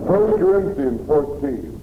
1 Corinthians 14.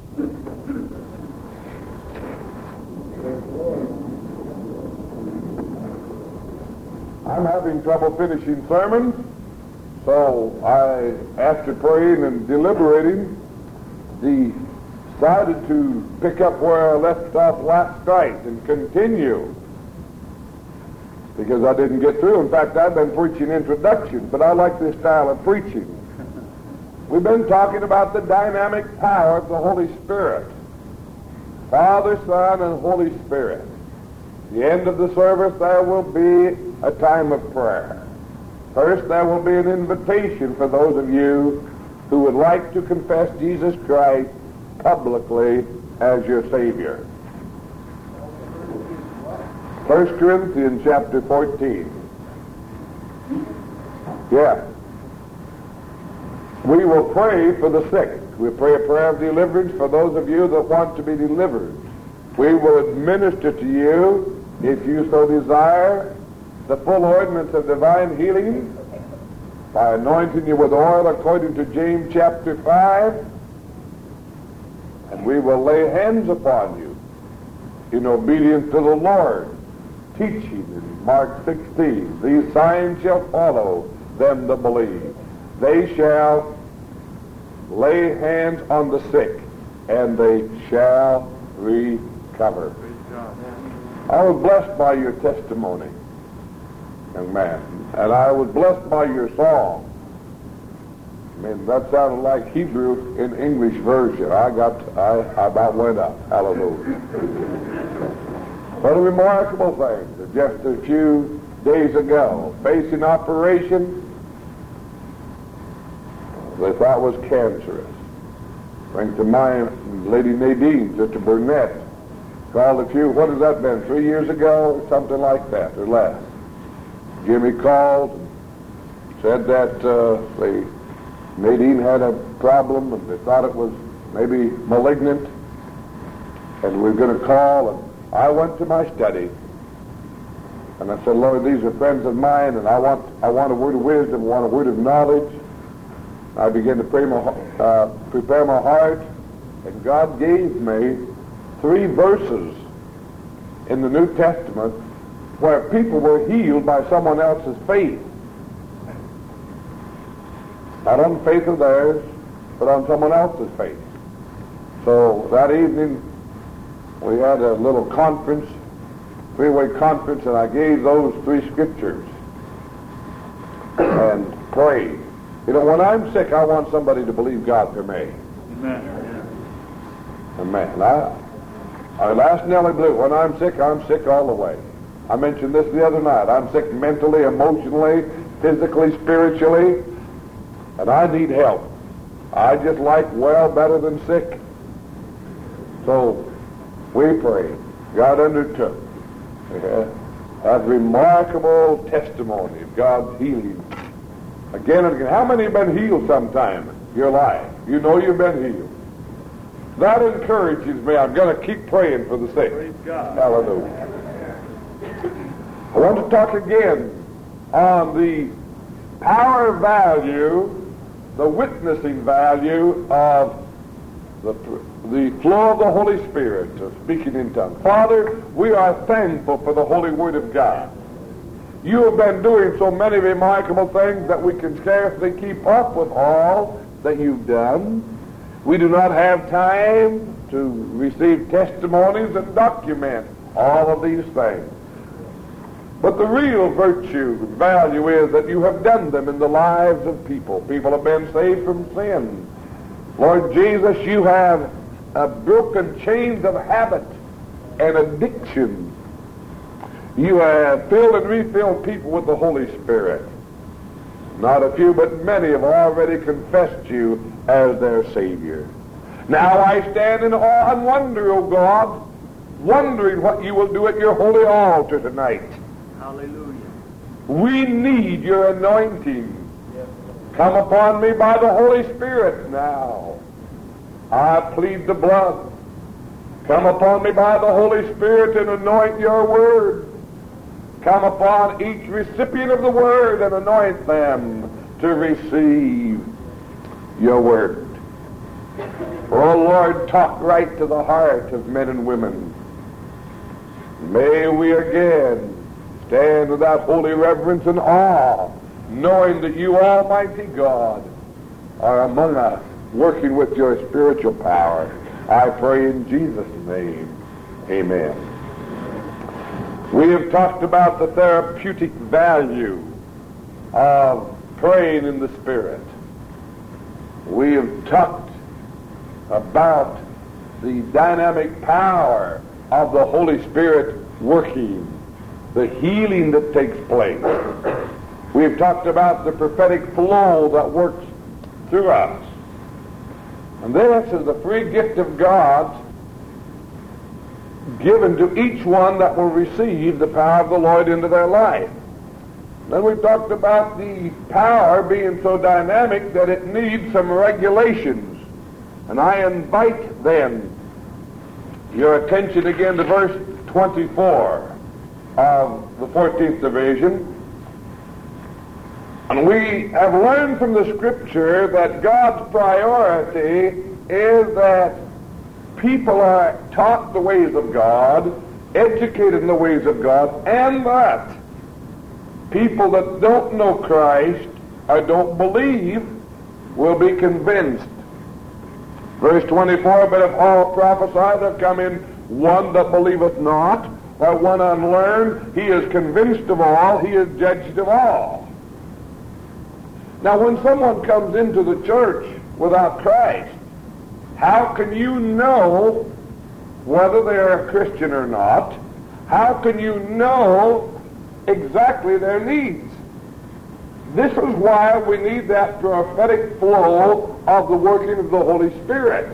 I'm having trouble finishing sermons, so I, after praying and deliberating, decided to pick up where I left off last night and continue, because I didn't get through. In fact, I've been preaching introduction, but I like this style of preaching. We've been talking about the dynamic power of the Holy Spirit. Father, Son, and Holy Spirit. At the end of the service, there will be a time of prayer. First, there will be an invitation for those of you who would like to confess Jesus Christ publicly as your Savior. 1 Corinthians chapter 14. Yeah. We will pray for the sick. We pray a prayer of deliverance for those of you that want to be delivered. We will administer to you, if you so desire, the full ordinance of divine healing by anointing you with oil according to James chapter 5. And we will lay hands upon you in obedience to the Lord, teaching in Mark 16, these signs shall follow them that believe. They shall lay hands on the sick, and they shall recover. I was blessed by your testimony, young man, and I was blessed by your song. I mean, that sounded like Hebrew in English version. I about went up. Hallelujah. What a remarkable thing that just a few days ago, facing operation, they thought was cancerous. Bring to mind Lady Nadine, Sister Burnett, called a few, what has that been, 3 years ago, something like that, or less. Jimmy called and said that Nadine had a problem and they thought it was maybe malignant, and we were going to call, and I went to my study and I said, Lord, these are friends of mine, and I want a word of wisdom, I want a word of knowledge. I began to prepare my heart, and God gave me 3 verses in the New Testament where people were healed by someone else's faith. Not on the faith of theirs, but on someone else's faith. So that evening, we had a little conference, 3-way conference, and I gave those 3 scriptures and prayed. You know, when I'm sick, I want somebody to believe God for me. Amen. Amen. I asked Nellie Blue, when I'm sick all the way. I mentioned this the other night. I'm sick mentally, emotionally, physically, spiritually, and I need help. I just like well better than sick. So we prayed. God undertook. That remarkable testimony of God's healing. Again and again. How many have been healed sometime in your life? You know you've been healed. That encourages me. I'm going to keep praying for the sick. Praise God. Hallelujah. I want to talk again on the power value, the witnessing value of the flow of the Holy Spirit, speaking in tongues. Father, we are thankful for the Holy Word of God. You have been doing so many remarkable things that we can scarcely keep up with all that you've done. We do not have time to receive testimonies and document all of these things. But the real virtue and value is that you have done them in the lives of people. People have been saved from sin. Lord Jesus, you have broken chains of habit and addiction. You have filled and refilled people with the Holy Spirit. Not a few, but many have already confessed you as their Savior. Now I stand in awe and wonder, O God, wondering what you will do at your holy altar tonight. Hallelujah. We need your anointing. Come upon me by the Holy Spirit now. I plead the blood. Come upon me by the Holy Spirit and anoint your word. Come upon each recipient of the word and anoint them to receive your word. Oh Lord, talk right to the heart of men and women. May we again stand with that holy reverence and awe, knowing that you, Almighty God, are among us, working with your spiritual power. I pray in Jesus' name. Amen. We have talked about the therapeutic value of praying in the Spirit. We have talked about the dynamic power of the Holy Spirit working, the healing that takes place. We've talked about the prophetic flow that works through us. And this is the free gift of God given to each one that will receive the power of the Lord into their life. Then we've talked about the power being so dynamic that it needs some regulations. And I invite then your attention again to verse 24 of the 14th division. And we have learned from the Scripture that God's priority is that people are taught the ways of God, educated in the ways of God, and that people that don't know Christ or don't believe will be convinced. Verse 24, but if all prophesy, there come in one that believeth not, or one unlearned, he is convinced of all, he is judged of all. Now when someone comes into the church without Christ, how can you know whether they're a Christian or not? How can you know exactly their needs? This is why we need that prophetic flow of the working of the Holy Spirit.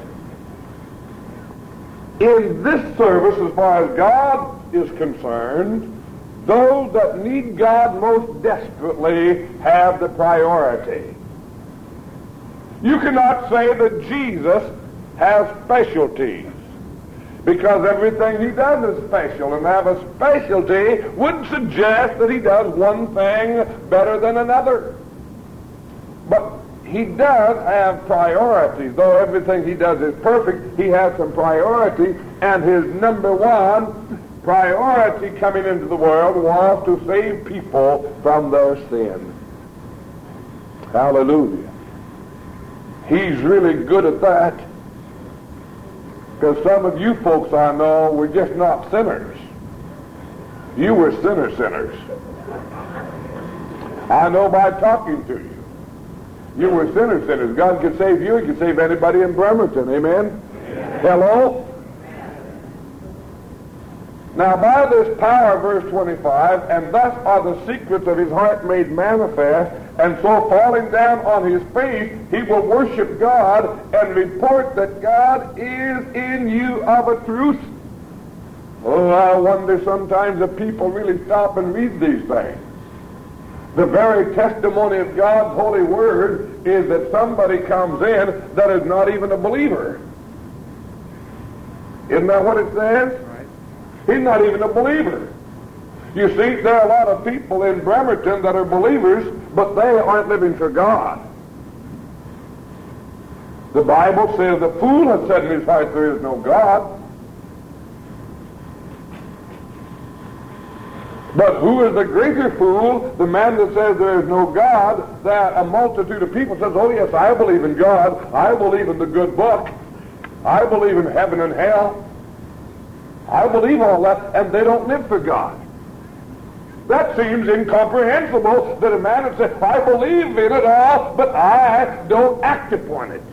In this service, as far as God is concerned, those that need God most desperately have the priority. You cannot say that Jesus has specialties, because everything he does is special, and have a specialty would suggest that he does one thing better than another. But he does have priorities. Though everything he does is perfect, he has some priority, and his number one priority coming into the world was to save people from their sin. Hallelujah. He's really good at that. Because some of you folks I know were just not sinners. You were sinners. I know by talking to you. You were sinners. God could save you. He could save anybody in Bremerton. Amen? Hello? Now by this power, verse 25, and thus are the secrets of his heart made manifest, and so falling down on his face, he will worship God and report that God is in you of a truth. Oh, I wonder sometimes if people really stop and read these things. The very testimony of God's holy word is that somebody comes in that is not even a believer. Isn't that what it says? He's not even a believer. You see, there are a lot of people in Bremerton that are believers, but they aren't living for God. The Bible says the fool has said in his heart there is no God. But who is the greater fool? The man that says there is no God, that a multitude of people says, oh yes, I believe in God, I believe in the good book, I believe in heaven and hell, I believe all that, and they don't live for God. That seems incomprehensible, that a man would say, I believe in it all, but I don't act upon it.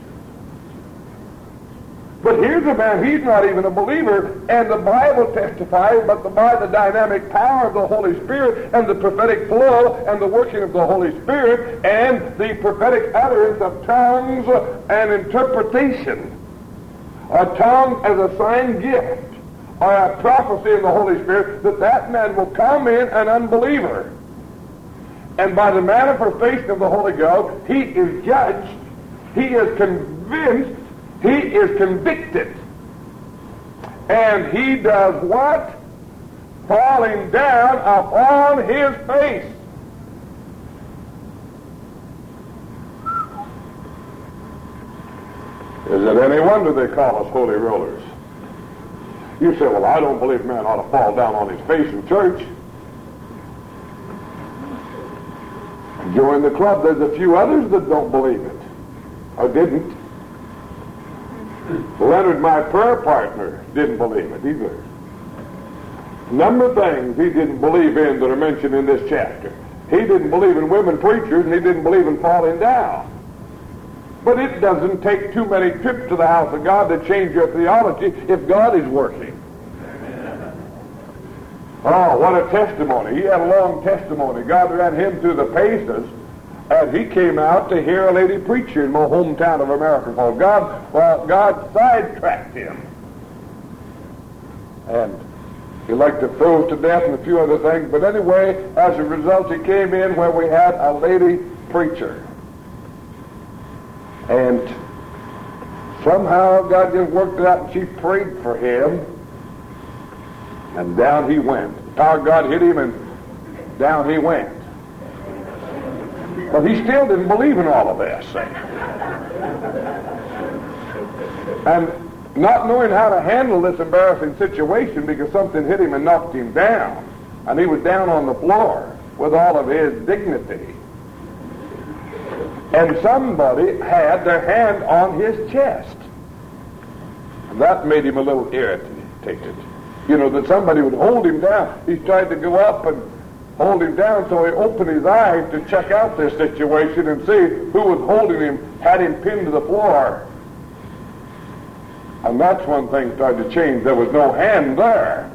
But here's a man, he's not even a believer, and the Bible testifies, but by the dynamic power of the Holy Spirit and the prophetic flow and the working of the Holy Spirit and the prophetic utterance of tongues and interpretation, a tongue as a sign gift, or a prophecy in the Holy Spirit, that man will come in an unbeliever. And by the manifestation of the Holy Ghost, he is judged, he is convinced, he is convicted. And he does what? Falling down upon his face. Is it any wonder they call us holy rollers? You say, well, I don't believe man ought to fall down on his face in church. Join the club. There's a few others that don't believe it, or didn't. Leonard, my prayer partner, didn't believe it either. Number of things he didn't believe in that are mentioned in this chapter. He didn't believe in women preachers, and he didn't believe in falling down. But it doesn't take too many trips to the house of God to change your theology if God is working. Oh, what a testimony. He had a long testimony. God ran him through the paces, and he came out to hear a lady preacher in my hometown of America called God sidetracked him. And he liked to froze to death and a few other things. But anyway, as a result, he came in where we had a lady preacher. And somehow God just worked it out, and she prayed for him. And down he went. The power of God hit him, and down he went. But he still didn't believe in all of this. And not knowing how to handle this embarrassing situation because something hit him and knocked him down. And he was down on the floor with all of his dignity. And somebody had their hand on his chest. And that made him a little irritated. You know, that somebody would hold him down. He tried to go up and hold him down, so he opened his eyes to check out this situation and see who was holding him, had him pinned to the floor. And that's when things started to change. There was no hand there.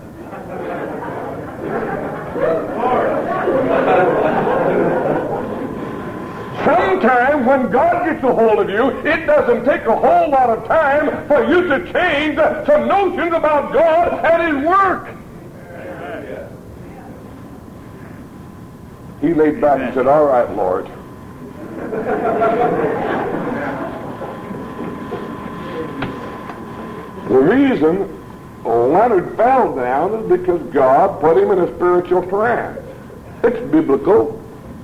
Sometimes when God gets a hold of you, it doesn't take a whole lot of time for you to change some notions about God and His work. He laid back and said, all right, Lord. The reason Leonard fell down is because God put him in a spiritual trance. It's biblical.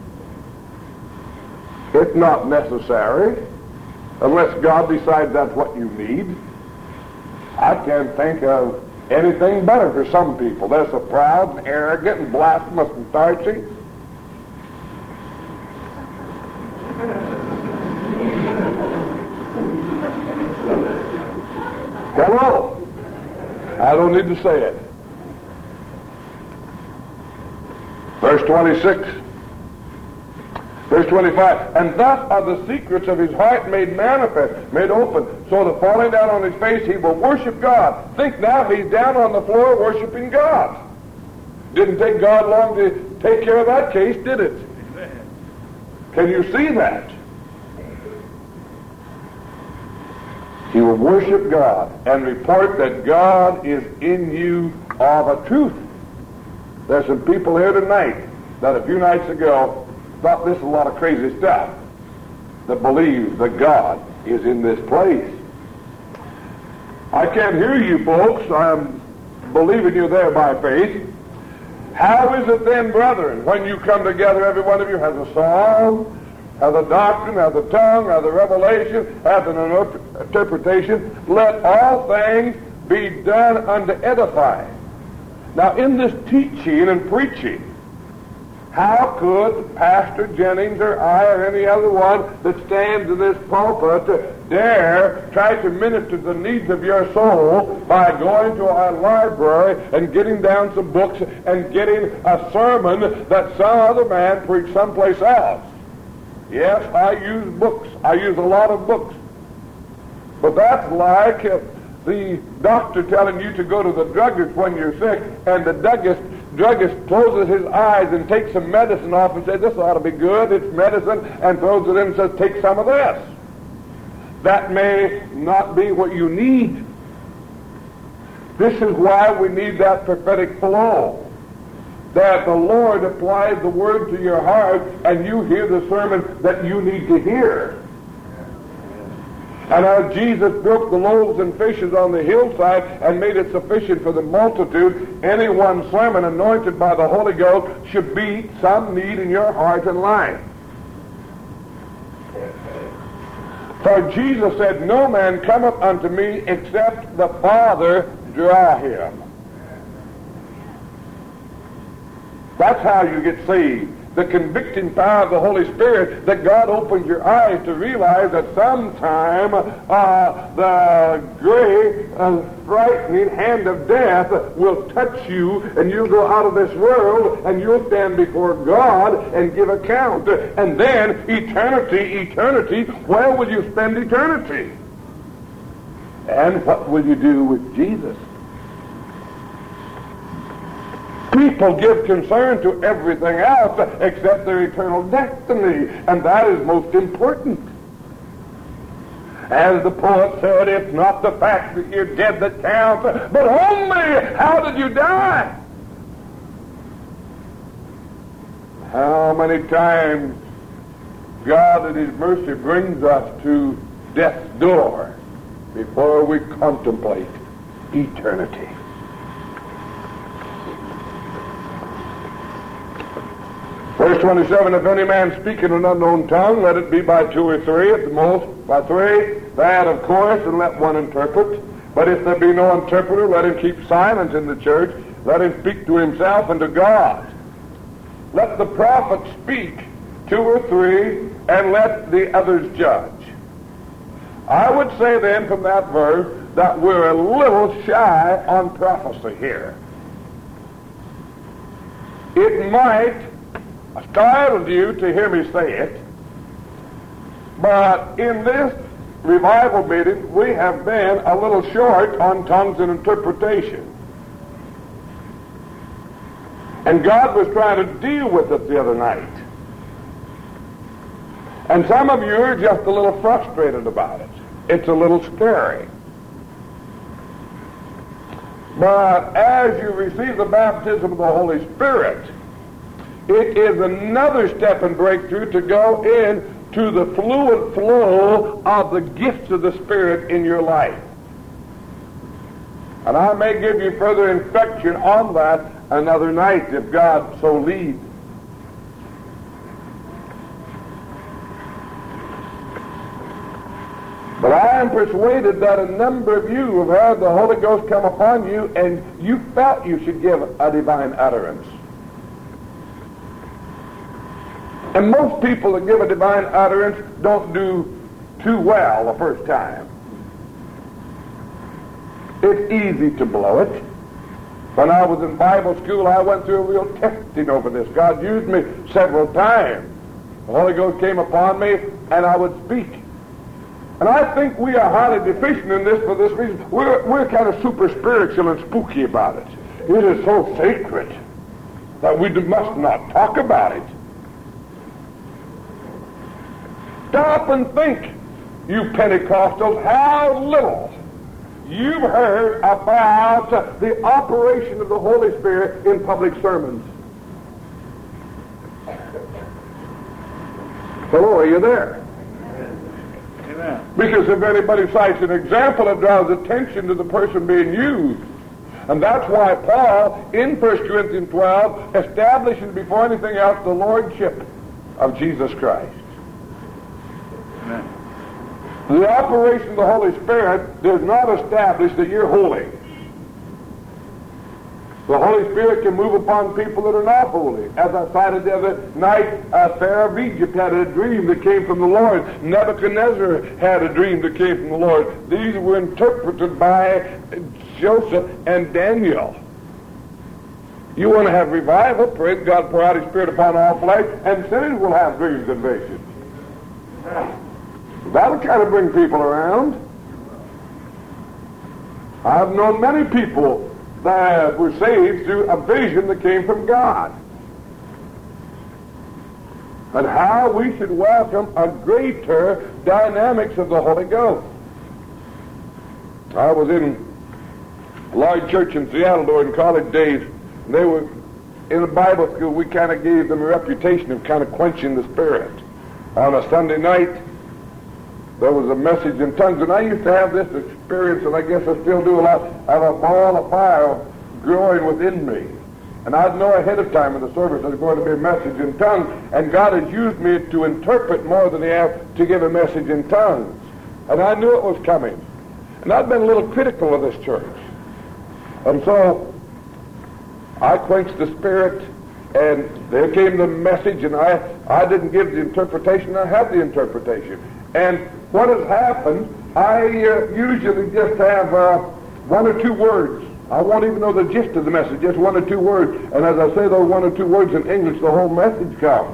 It's not necessary unless God decides that's what you need. I can't think of anything better for some people. They're so proud and arrogant and blasphemous and starchy. Hello. I don't need to say it. Verse 26. Verse 25, and thus are the secrets of his heart made manifest, made open, so that falling down on his face he will worship God. Think now, he's down on the floor worshiping God. Didn't take God long to take care of that case, did it? Can you see that? He will worship God and report that God is in you of a truth. There's some people here tonight that a few nights ago thought this is a lot of crazy stuff, that believes that God is in this place. I can't hear you folks. I'm believing you there by faith. How is it then, brethren, when you come together, every one of you has a song, has a doctrine, has a tongue, has a revelation, has an interpretation, let all things be done unto edifying. Now in this teaching and preaching, how could Pastor Jennings or I or any other one that stands in this pulpit dare try to minister to the needs of your soul by going to our library and getting down some books and getting a sermon that some other man preached someplace else? Yes, I use books. I use a lot of books. But that's like the doctor telling you to go to the druggist when you're sick, and the druggist closes his eyes and takes some medicine off and says, this ought to be good, it's medicine, and throws it in and says, take some of this. That may not be what you need. This is why we need that prophetic flow, that the Lord applies the word to your heart and you hear the sermon that you need to hear. And as Jesus broke the loaves and fishes on the hillside and made it sufficient for the multitude, any one sermon anointed by the Holy Ghost should meet some need in your heart and life. For Jesus said, no man cometh unto me except the Father draw him. That's how you get saved. The convicting power of the Holy Spirit, that God opens your eyes to realize that sometime the gray, frightening hand of death will touch you, and you'll go out of this world, and you'll stand before God and give account. And then eternity, where will you spend eternity? And what will you do with Jesus? People give concern to everything else except their eternal destiny, and that is most important. As the poet said, it's not the fact that you're dead that counts, but only how did you die? How many times God in His mercy brings us to death's door before we contemplate eternity. Verse 27, if any man speak in an unknown tongue, let it be by two or three, at the most by three, that of course, and let one interpret. But if there be no interpreter, let him keep silence in the church, let him speak to himself and to God. Let the prophet speak, two or three, and let the others judge. I would say then from that verse that we're a little shy on prophecy here. It might startled you to hear me say it, but in this revival meeting we have been a little short on tongues and interpretation. And God was trying to deal with it the other night. And some of you are just a little frustrated about it. It's a little scary. But as you receive the baptism of the Holy Spirit, it is another step in breakthrough to go into the fluid flow of the gifts of the Spirit in your life. And I may give you further instruction on that another night if God so leads. But I am persuaded that a number of you have had the Holy Ghost come upon you and you felt you should give a divine utterance. And most people that give a divine utterance don't do too well the first time. It's easy to blow it. When I was in Bible school, I went through a real testing over this. God used me several times. The Holy Ghost came upon me, and I would speak. And I think we are highly deficient in this for this reason. We're kind of super spiritual and spooky about it. It is so sacred that we must not talk about it. Stop and think, you Pentecostals, how little you've heard about the operation of the Holy Spirit in public sermons. Hello, are you there? Amen. Because if anybody cites an example, it draws attention to the person being used. And that's why Paul, in 1 Corinthians 12, establishes before anything else the lordship of Jesus Christ. Amen. The operation of the Holy Spirit does not establish that you're holy. The Holy Spirit can move upon people that are not holy. As I cited the other night, Pharaoh of Egypt had a dream that came from the Lord. Nebuchadnezzar had a dream that came from the Lord. These were interpreted by Joseph and Daniel. You want to have revival, praise God, pour out His Spirit upon all flesh, and sinners will have dreams and visions. That'll kind of bring people around. I've known many people that were saved through a vision that came from God. And how we should welcome a greater dynamics of the Holy Ghost. I was in a large church in Seattle during college days. They were in a Bible school. We kind of gave them a reputation of kind of quenching the Spirit. On a Sunday night, there was a message in tongues, and I used to have this experience, and I guess I still do a lot. I have a ball of fire growing within me. And I'd know ahead of time in the service there's going to be a message in tongues, and God has used me to interpret more than He has to give a message in tongues. And I knew it was coming. And I'd been a little critical of this church. And so I quenched the spirit, and there came the message, and I didn't give the interpretation. I had the interpretation. And what has happened, I usually just have one or two words. I won't even know the gist of the message, just one or two words. And as I say those one or two words in English, the whole message comes.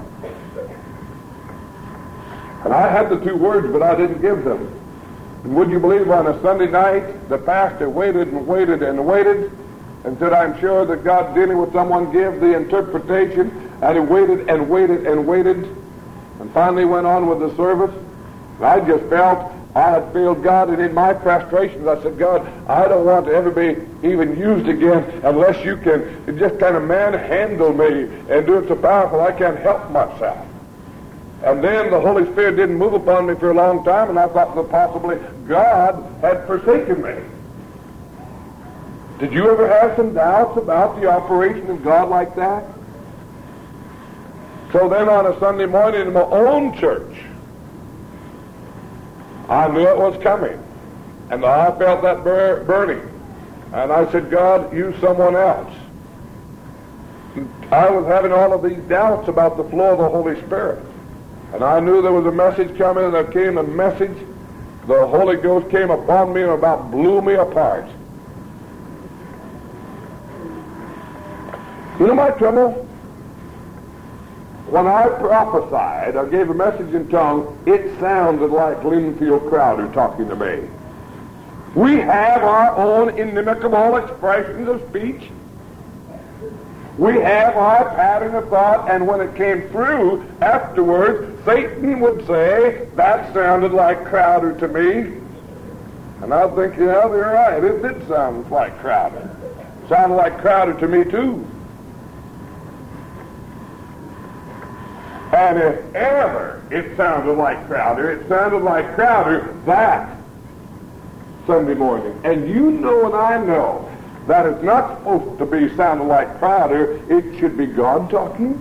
And I had the two words, but I didn't give them. And would you believe, on a Sunday night, the pastor waited and waited and waited and said, I'm sure that God's dealing with someone, give the interpretation. And he waited and waited and waited, and finally went on with the service. And I just felt I had failed God, and in my frustrations I said, God, I don't want to ever be even used again unless you can just kind of manhandle me and do it so powerful I can't help myself. And then the Holy Spirit didn't move upon me for a long time, and I thought that possibly God had forsaken me. Did you ever have some doubts about the operation of God like that? So then on a Sunday morning in my own church, I knew it was coming, and I felt that burning. And I said, God, use someone else. I was having all of these doubts about the flow of the Holy Spirit. And I knew there was a message coming, and there came a message. The Holy Ghost came upon me and about blew me apart. You know my trouble? When I prophesied, I gave a message in tongues, it sounded like Linfield Crowder talking to me. We have our own inimicable expressions of speech. We have our pattern of thought, and when it came through afterwards, Satan would say, that sounded like Crowder to me. And I think, yeah, they're right. It did sound like Crowder. It sounded like Crowder to me, too. And if ever it sounded like Crowder, it sounded like Crowder that Sunday morning. And you know and I know that it's not supposed to be sounding like Crowder. It should be God talking.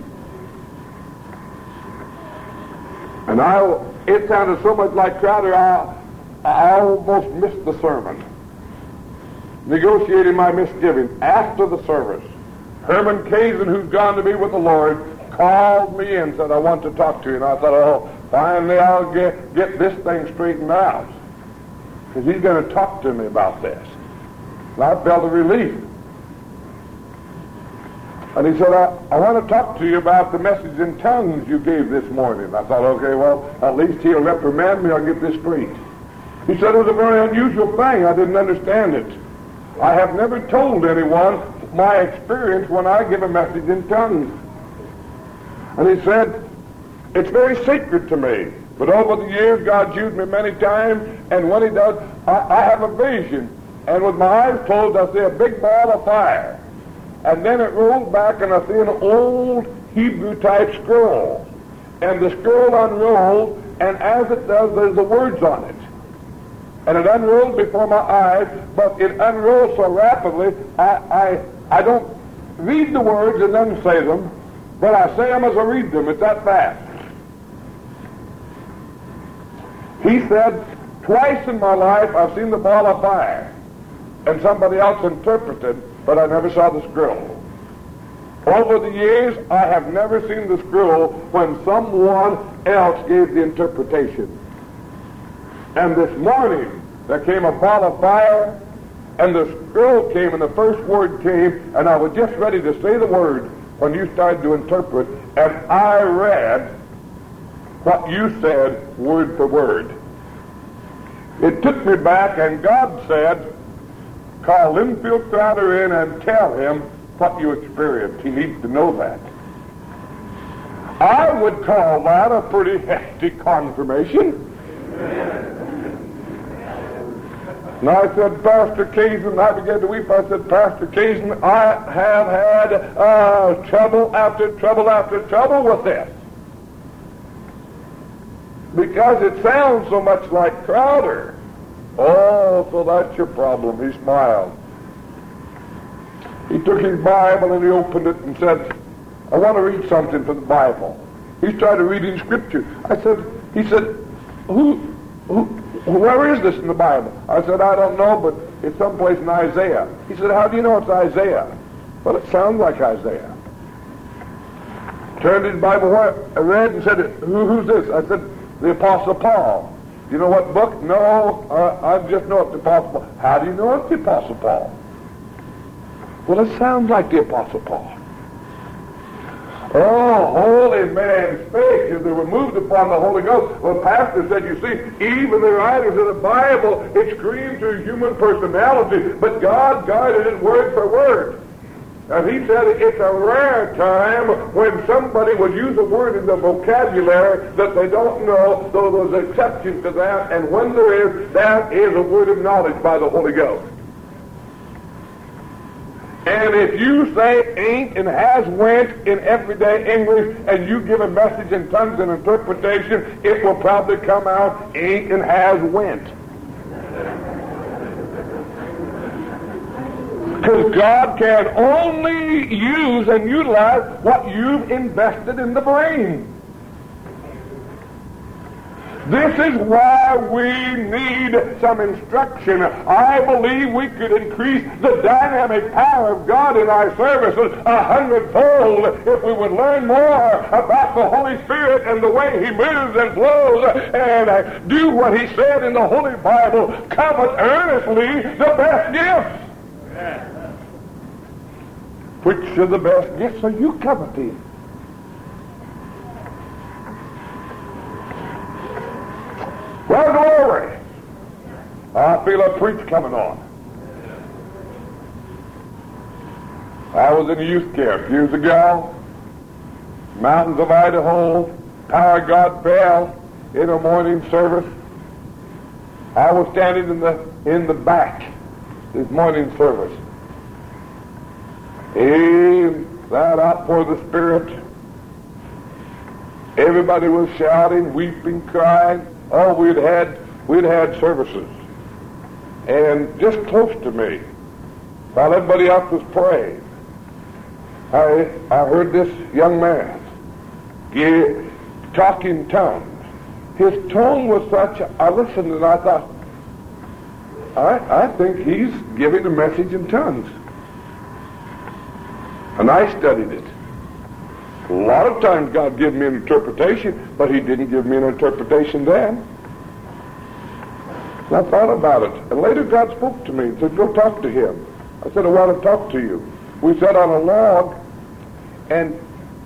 And it sounded so much like Crowder, I almost missed the sermon. Negotiating my misgivings after the service. Herman Kazin, who's gone to be with the Lord, called me and said, I want to talk to you. And I thought, oh, finally I'll get this thing straightened out, because he's going to talk to me about this. And I felt a relief. And he said, I want to talk to you about the message in tongues you gave this morning. I thought, okay, well, at least he'll reprimand me. I'll get this straight. He said it was a very unusual thing. I didn't understand it. I have never told anyone my experience when I give a message in tongues. And he said, it's very sacred to me. But over the years, God's used me many times, and when he does, I have a vision. And with my eyes closed, I see a big ball of fire. And then it rolls back, and I see an old Hebrew-type scroll. And the scroll unrolls, and as it does, there's the words on it. And it unrolled before my eyes, but it unrolls so rapidly, I don't read the words and then say them, but I say them as I read them. It's that fast. He said, twice in my life I've seen the ball of fire, and somebody else interpreted, but I never saw the scroll. Over the years, I have never seen the scroll when someone else gave the interpretation. And this morning, there came a ball of fire, and the scroll came, and the first word came, and I was just ready to say the word when you started to interpret, and I read what you said word for word. It took me back, and God said, call Linfield Crowder in and tell him what you experienced. He needs to know that. I would call that a pretty hefty confirmation. And I said, Pastor Kazin, I began to weep. I said, Pastor Kazin, I have had trouble after trouble after trouble with this. Because it sounds so much like Crowder. Oh, so that's your problem. He smiled. He took his Bible and he opened it and said, I want to read something from the Bible. He started reading Scripture. He said, Well, where is this in the Bible? I said, I don't know, but it's someplace in Isaiah. He said, how do you know it's Isaiah? Well, it sounds like Isaiah. Turned his Bible, I read and said, who's this? I said, the Apostle Paul. Do you know what book? No, I just know it's the Apostle Paul. How do you know it's the Apostle Paul? Well, it sounds like the Apostle Paul. Oh, holy man spake as they were moved upon the Holy Ghost. Well, Pastor said, you see, even the writers of the Bible, it screams to human personality, but God guided it word for word. And he said it's a rare time when somebody would use a word in the vocabulary that they don't know, though there's exceptions to that, and when there is, that is a word of knowledge by the Holy Ghost. And if you say ain't and has went in everyday English and you give a message in tongues and interpretation, it will probably come out ain't and has went. Because God can only use and utilize what you've invested in the brain. This is why we need some instruction. I believe we could increase the dynamic power of God in our services 100-fold if we would learn more about the Holy Spirit and the way He moves and flows and do what He said in the Holy Bible. Covet earnestly the best gifts. Which of the best gifts are you coveting? Well, glory. I feel a preach coming on. I was in a youth camp years ago. Mountains of Idaho. Power of God fell in a morning service. I was standing in the back this morning service. That outpour of the Spirit. Everybody was shouting, weeping, crying. Oh, we'd had services. And just close to me, while everybody else was praying, I heard this young man talk in tongues. His tone was such, I listened and I thought, I think he's giving a message in tongues. And I studied it. A lot of times God gave me an interpretation, but He didn't give me an interpretation then. And I thought about it. And later God spoke to me and said, go talk to him. I said, I want to talk to you. We sat on a log, and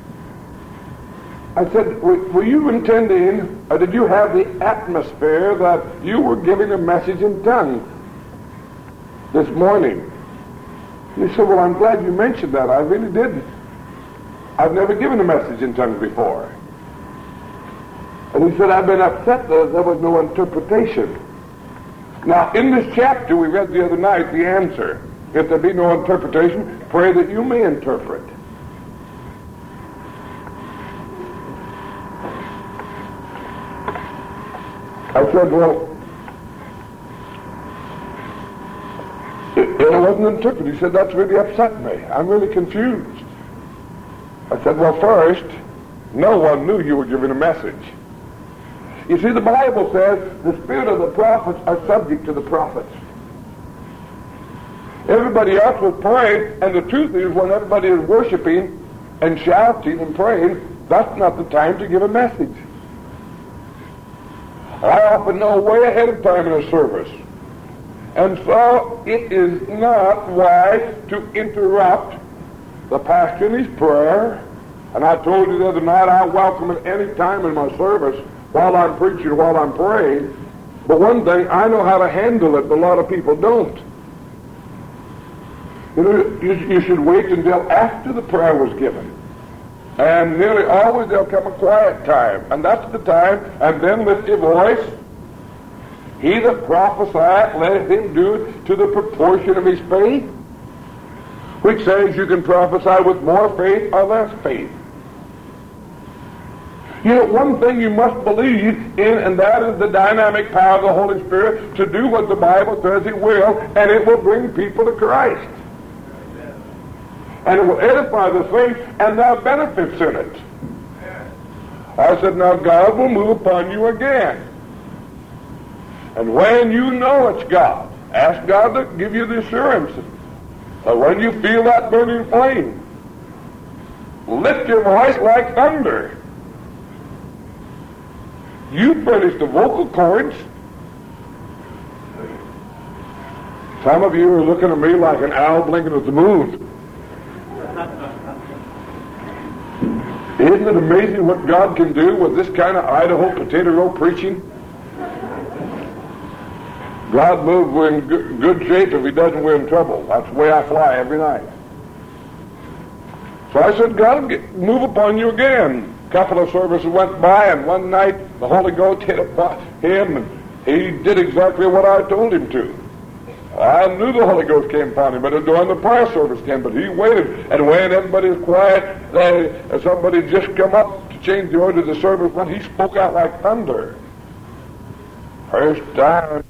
I said, were you intending, or did you have the atmosphere that you were giving a message in tongues this morning? And he said, well, I'm glad you mentioned that. I really didn't. I've never given a message in tongues before. And he said, I've been upset that there was no interpretation. Now, in this chapter we read the other night, the answer, if there be no interpretation, pray that you may interpret. I said, well, it wasn't interpreted. He said, that's really upset me. I'm really confused. I said, well, first, no one knew you were giving a message. You see, the Bible says the spirit of the prophets are subject to the prophets. Everybody else was praying, and the truth is, when everybody is worshiping and shouting and praying, that's not the time to give a message. I often know way ahead of time in a service. And so it is not wise to interrupt the pastor in his prayer. And I told you the other night, I welcome it any time in my service, while I'm preaching, while I'm praying. But one thing, I know how to handle it, but a lot of people don't. You should wait until after the prayer was given. And nearly always there'll come a quiet time. And that's the time, and then lift your voice. He that prophesieth, let him do it to the proportion of his faith, which says you can prophesy with more faith or less faith. You know, one thing you must believe in, and that is the dynamic power of the Holy Spirit to do what the Bible says it will, and it will bring people to Christ. And it will edify the saints, and there are benefits in it. I said, now God will move upon you again. And when you know it's God, ask God to give you the assurance. But when you feel that burning flame, lift your voice like thunder. You furnish the vocal cords. Some of you are looking at me like an owl blinking at the moon. Isn't it amazing what God can do with this kind of Idaho potato row preaching? God moves in good shape if he doesn't, we're in trouble. That's the way I fly every night. So I said, God will move upon you again. A couple of services went by, and one night the Holy Ghost hit upon him, and he did exactly what I told him to. I knew the Holy Ghost came upon him, but during the prayer service came, but he waited, and when everybody was quiet, somebody just come up to change the order of the service, when he spoke out like thunder. First time.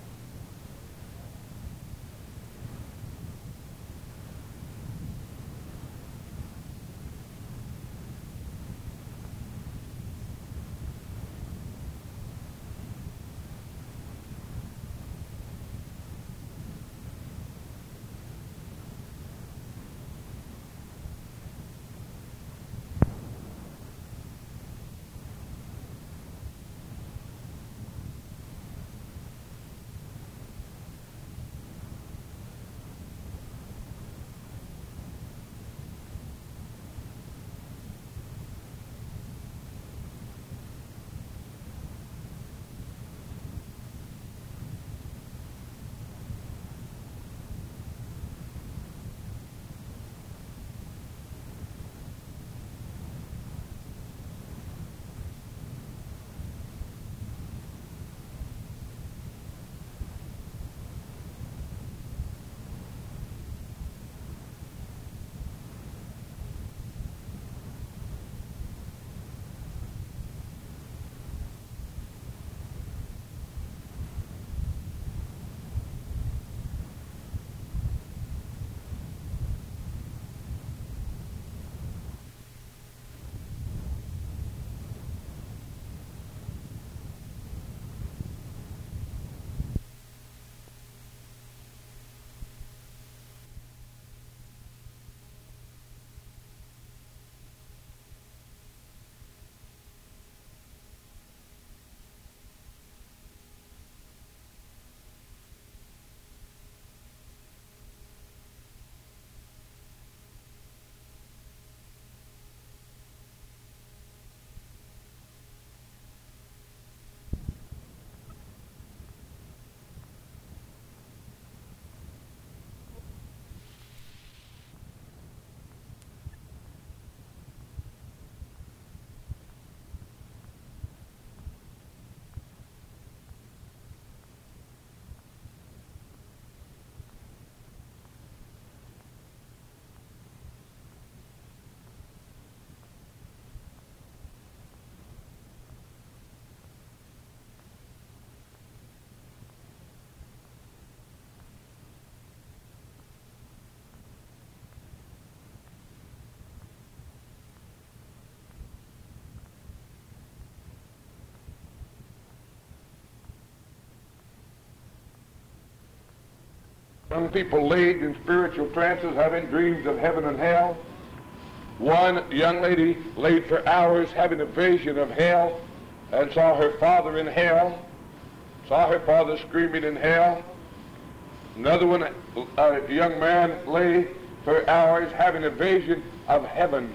Young people laid in spiritual trances, having dreams of heaven and hell. One young lady laid for hours having a vision of hell and saw her father in hell, saw her father screaming in hell. Another one, a young man lay for hours having a vision of heaven.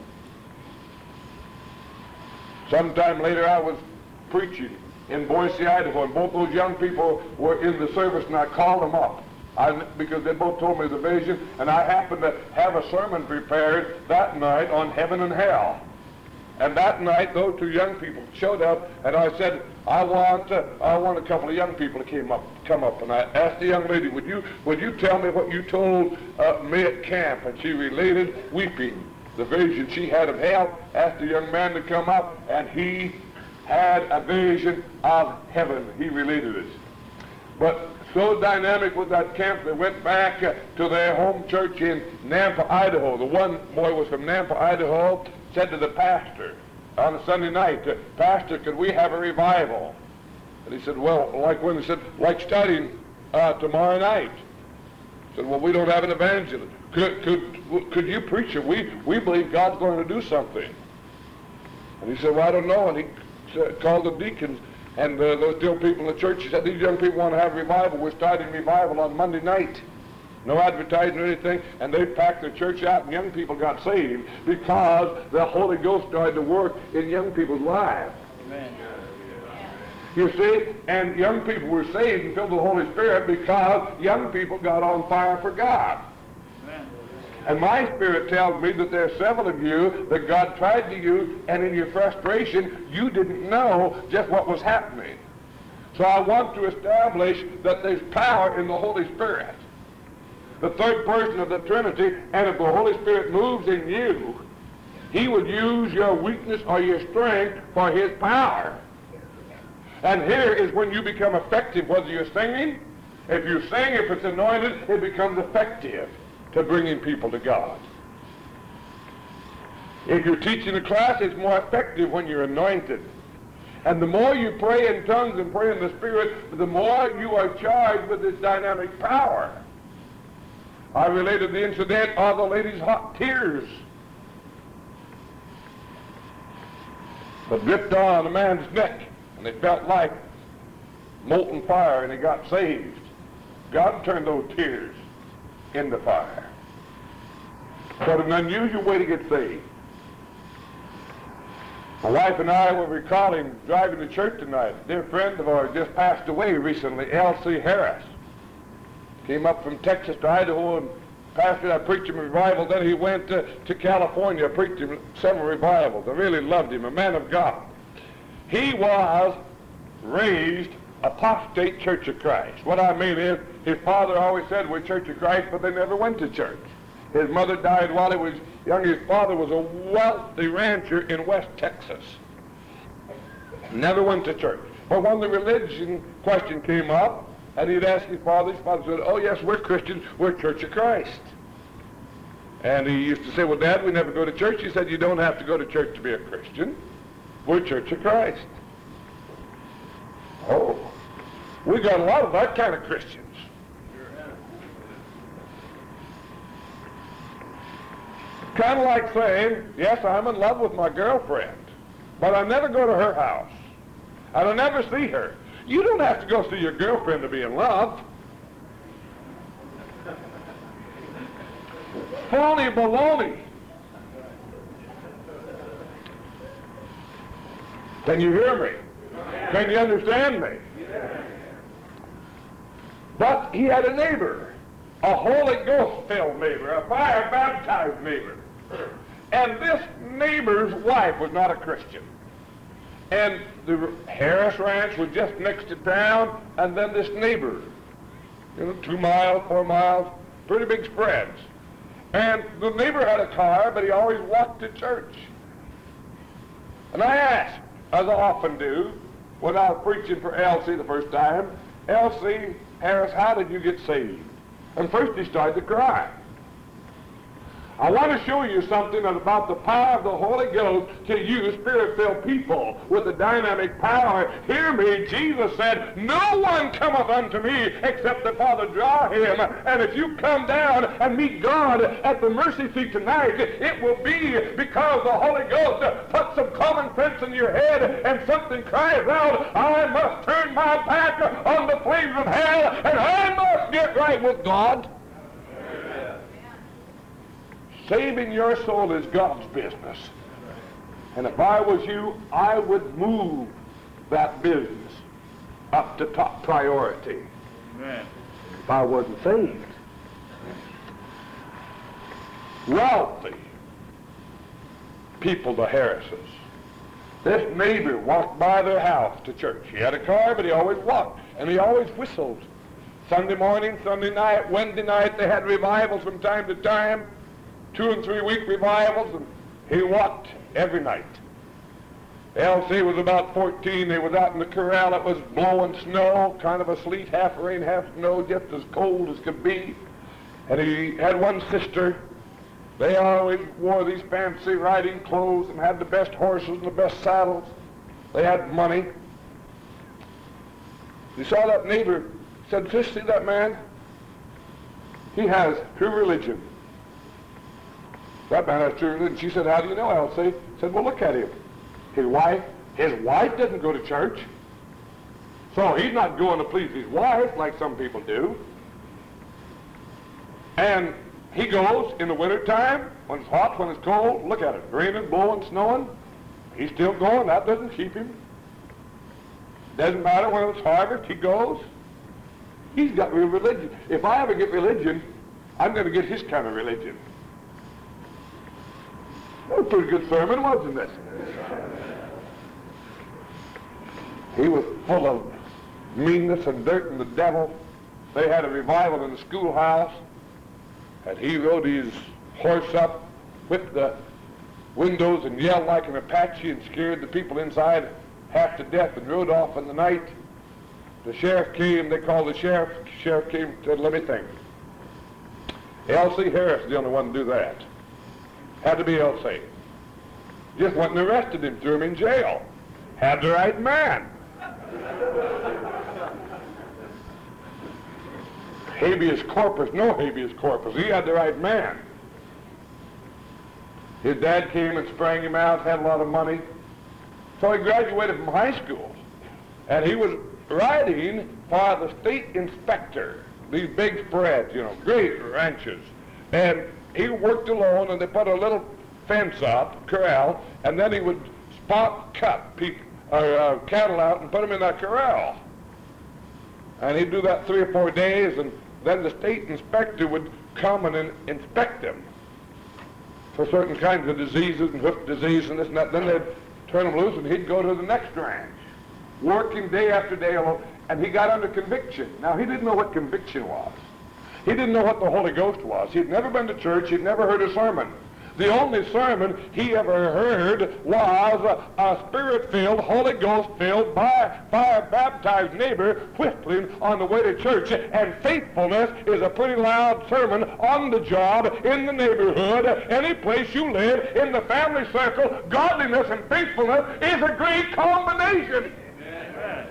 Sometime later I was preaching in Boise, Idaho, and both those young people were in the service, and I called them up. Because they both told me the vision, and I happened to have a sermon prepared that night on heaven and hell. And that night, those two young people showed up, and I said, I want a couple of young people to come up. And I asked the young lady, would you tell me what you told me at camp? And she related, weeping, the vision she had of hell. Asked the young man to come up, and he had a vision of heaven. He related it. But so dynamic was that camp, they went back to their home church in Nampa, Idaho. The one boy was from Nampa, Idaho, said to the pastor on a Sunday night, Pastor, could we have a revival? And he said, well, like when he said, like studying tomorrow night. He said, well, we don't have an evangelist. Could you preach it? We believe God's going to do something. And he said, well, I don't know. And he called the deacons and those young people in the church. He said, these young people want to have revival. We're starting revival on Monday night. No advertising or anything. And they packed the church out, and young people got saved because the Holy Ghost started to work in young people's lives. Amen. You see, and young people were saved and filled with the Holy Spirit because young people got on fire for God. Amen. And my spirit tells me that there are several of you that God tried to use, and in your frustration, you didn't know just what was happening. So I want to establish that there's power in the Holy Spirit. The third person of the Trinity, and if the Holy Spirit moves in you, he would use your weakness or your strength for his power. And here is when you become effective, whether you're singing. If you sing, if it's anointed, it becomes effective to bringing people to God. If you're teaching a class, it's more effective when you're anointed. And the more you pray in tongues and pray in the Spirit, the more you are charged with this dynamic power. I related the incident of the lady's hot tears that dripped on a man's neck. And it felt like molten fire, and he got saved. God turned those tears into fire. But an unusual way to get saved. My wife and I were recalling driving to church tonight. A dear friend of ours just passed away recently, L.C. Harris. Came up from Texas to Idaho and pastored. I preached him a revival. Then he went to California. I preached him several revivals. I really loved him, a man of God. He was raised apostate Church of Christ. What I mean is, his father always said we're Church of Christ, but they never went to church. His mother died while he was young. His father was a wealthy rancher in West Texas. Never went to church. But when the religion question came up, and he'd ask his father said, oh yes, we're Christians, we're Church of Christ. And he used to say, well, Dad, we never go to church. He said, you don't have to go to church to be a Christian. We're Church of Christ. Oh, we got a lot of that kind of Christians. Kind of like saying, yes, I'm in love with my girlfriend, but I never go to her house. I don't never see her. You don't have to go see your girlfriend to be in love. Phony baloney. Can you hear me? Can you understand me? But he had a neighbor, a Holy Ghost-filled neighbor, a fire-baptized neighbor. And this neighbor's wife was not a Christian. And the Harris Ranch was just next to town, and then this neighbor, 2 miles, 4 miles, pretty big spreads. And the neighbor had a car, but he always walked to church. And I asked, as I often do, when I was preaching for L.C. the first time, L.C. Harris, how did you get saved? And first he started to cry. I want to show you something about the power of the Holy Ghost to use Spirit-filled people with the dynamic power. Hear me, Jesus said, no one cometh unto me except the Father draw him. And if you come down and meet God at the mercy seat tonight, it will be because the Holy Ghost puts some common sense in your head and something cries out, I must turn my back on the flames of hell and I must get right with God. Saving your soul is God's business. And if I was you, I would move that business up to top priority. Amen. If I wasn't saved. Wealthy people, the Harrises. This neighbor walked by their house to church. He had a car, but he always walked. And he always whistled. Sunday morning, Sunday night, Wednesday night, they had revivals from time to time. 2 and 3 week revivals, and he walked every night. L.C. was about 14. They was out in the corral. It was blowing snow, kind of a sleet, half rain, half snow, just as cold as could be. And he had one sister. They always wore these fancy riding clothes and had the best horses and the best saddles. They had money. He saw that neighbor, said, just see that man? He has true religion. That man has true religion. She said, how do you know, Elsie? He said, well, look at him. His wife doesn't go to church. So he's not going to please his wife like some people do. And he goes in the wintertime, when it's hot, when it's cold. Look at it, raining, blowing, snowing. He's still going. That doesn't keep him. Doesn't matter when it's harvest, he goes. He's got real religion. If I ever get religion, I'm going to get his kind of religion. That was a pretty good sermon, wasn't it? He was full of meanness and dirt and the devil. They had a revival in the schoolhouse, and he rode his horse up, whipped the windows and yelled like an Apache and scared the people inside half to death and rode off in the night. The sheriff came, they called the sheriff. The sheriff came and said, let me think. L.C. Harris is the only one to do that. Had to be L.C. Just went and arrested him, threw him in jail. Had the right man. Habeas corpus, no habeas corpus. He had the right man. His dad came and sprang him out, had a lot of money. So he graduated from high school. And he was riding for the state inspector. These big spreads, you know, great ranches. And he worked alone, and they put a little fence up, corral, and then he would cut cattle out and put them in that corral. And he'd do that 3 or 4 days, and then the state inspector would come and inspect them for certain kinds of diseases and hoof disease and this and that. Then they'd turn him loose, and he'd go to the next ranch, working day after day alone, and he got under conviction. Now, he didn't know what conviction was. He didn't know what the Holy Ghost was. He'd never been to church. He'd never heard a sermon. The only sermon he ever heard was a Spirit-filled, Holy Ghost-filled, fire-baptized neighbor whistling on the way to church. And faithfulness is a pretty loud sermon on the job, in the neighborhood, any place you live, in the family circle. Godliness and faithfulness is a great combination. Amen.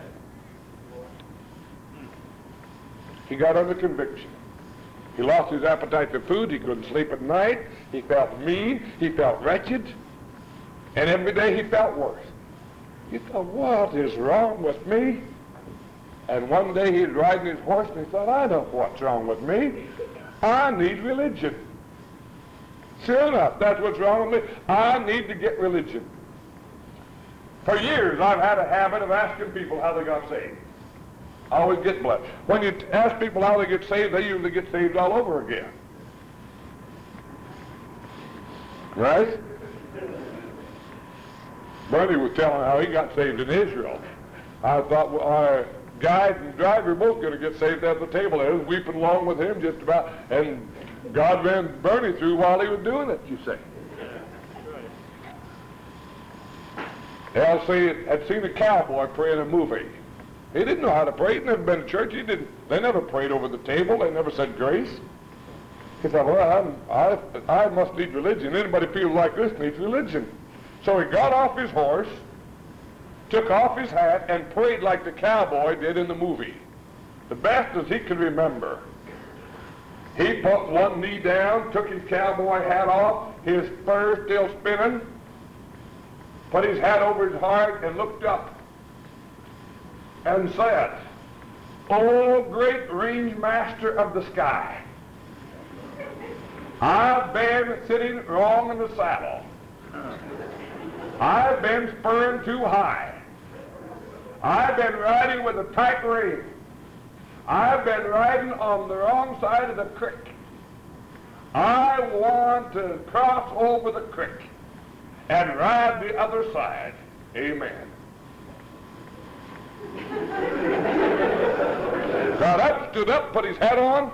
He got under conviction. He lost his appetite for food. He couldn't sleep at night. He felt mean. He felt wretched. And every day he felt worse. He thought, what is wrong with me? And one day he was riding his horse and he thought, I know what's wrong with me. I need religion. Sure enough, that's what's wrong with me. I need to get religion. For years I've had a habit of asking people how they got saved. I always get blessed. When you ask people how they get saved, they usually get saved all over again. Right? Bernie was telling how he got saved in Israel. I thought, well, our guide and driver both going to get saved at the table there, weeping along with him just about, and God ran Bernie through while he was doing it, you say. L.C. had seen a cowboy pray in a movie. He didn't know how to pray. He'd never been to church. They never prayed over the table. They never said grace. He thought, well, I must need religion. Anybody feels like this needs religion. So he got off his horse, took off his hat, and prayed like the cowboy did in the movie. The best as he could remember. He put one knee down, took his cowboy hat off, his spurs still spinning, put his hat over his heart, and looked up and said, "O great range master of the sky, I've been sitting wrong in the saddle. I've been spurring too high. I've been riding with a tight rein. I've been riding on the wrong side of the creek. I want to cross over the creek and ride the other side. Amen." Got up, stood up, put his hat on.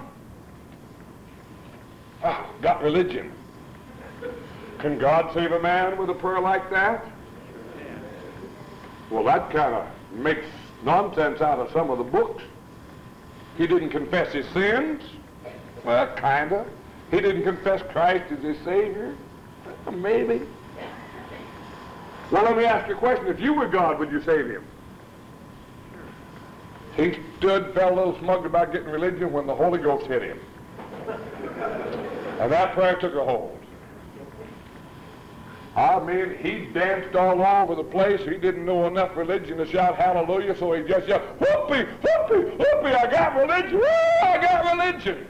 Got religion. Can God save a man with a prayer like that? Well, that kind of makes nonsense out of some of the books. He didn't confess his sins. Well, kind of. He didn't confess Christ as his Savior. Maybe. Well, let me ask you a question. If you were God, would you save him? He felt a little smug about getting religion when the Holy Ghost hit him. And that prayer took a hold. I mean, he danced all over the place. He didn't know enough religion to shout hallelujah, so he just yelled, whoopee, whoopee, whoopee, I got religion, woo, I got religion.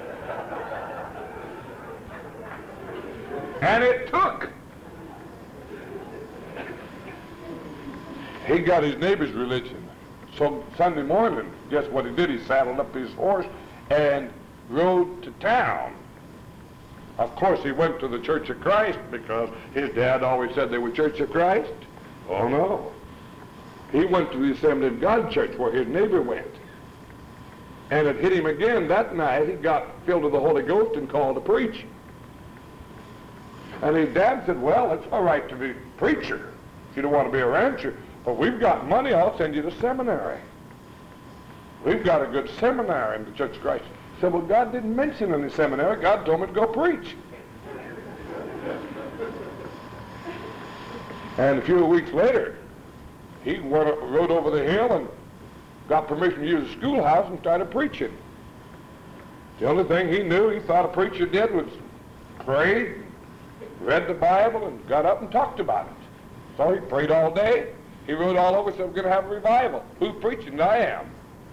And it took. He got his neighbor's religion. So Sunday morning, guess what he did? He saddled up his horse and rode to town. Of course, he went to the Church of Christ because his dad always said they were Church of Christ. Oh, no. He went to the Assembly of God church where his neighbor went. And it hit him again that night. He got filled with the Holy Ghost and called to preach. And his dad said, well, it's all right to be a preacher if you don't want to be a rancher, but we've got money, I'll send you to seminary. We've got a good seminary in the Church of Christ. He said, well, God didn't mention any seminary. God told me to go preach. And a few weeks later, he rode over the hill and got permission to use the schoolhouse and started preaching. The only thing he knew, he thought a preacher did was pray, read the Bible, and got up and talked about it. So he prayed all day. He rode all over, said, we're going to have a revival. Who's preaching? I am.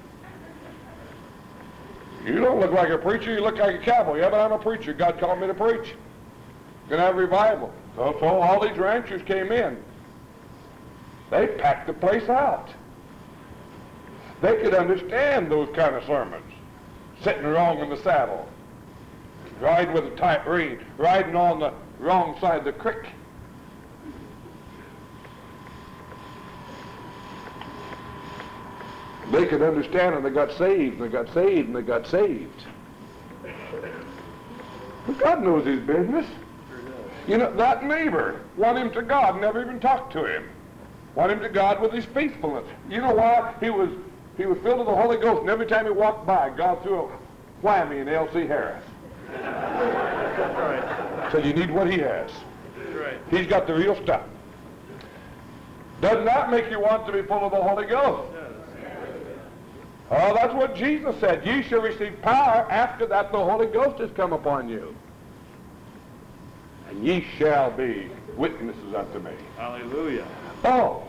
You don't look like a preacher, you look like a cowboy. Yeah, but I'm a preacher. God called me to preach. Going to have a revival. So all these ranchers came in. They packed the place out. They could understand those kind of sermons. Sitting wrong in the saddle. Riding with a tight rein. Riding on the wrong side of the creek. They could understand, and they got saved, and they got saved, and they got saved. But God knows his business. You know, that neighbor won him to God, never even talked to him. Won him to God with his faithfulness. You know why? He was filled with the Holy Ghost, and every time he walked by, God threw a whammy in L.C. Harris. So you need what he has. He's got the real stuff. Does not make you want to be full of the Holy Ghost. Oh, that's what Jesus said. Ye shall receive power. After that, the Holy Ghost has come upon you. And ye shall be witnesses unto me. Hallelujah. Oh,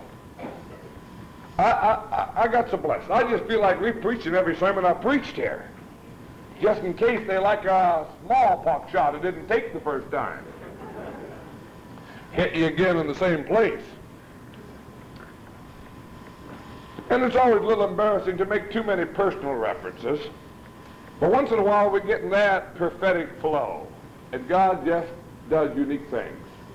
I got so blessed. I just feel like re-preaching every sermon I preached here. Just in case they like a smallpox shot it didn't take the first time. Hit you again in the same place. And it's always a little embarrassing to make too many personal references. But once in a while we get in that prophetic flow. And God just does unique things.